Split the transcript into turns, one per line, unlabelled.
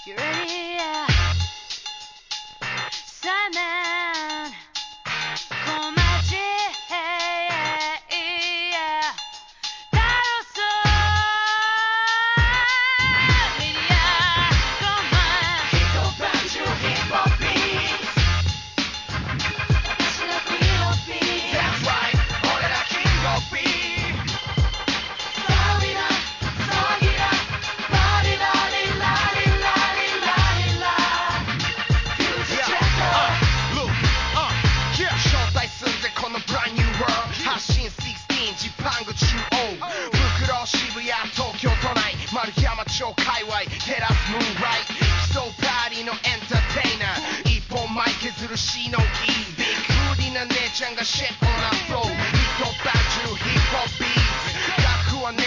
You ready? Yeah. Simon, come on, yeah, yeah. That'll yeah, come on. Hip hop and your hip hop beats. That's right, all of that king of beats. Slow it up, slow it up. La di la di la di la di la di la. Future checker. Look, yeah. 招待すんぜこの brand new world 発信16ジパング中央袋渋谷東京都内丸山町界隈テラスムーンライト基礎パーティーのエンターテイナー一本前削るしのぎビッグフーディーな姉ちゃんがシェフな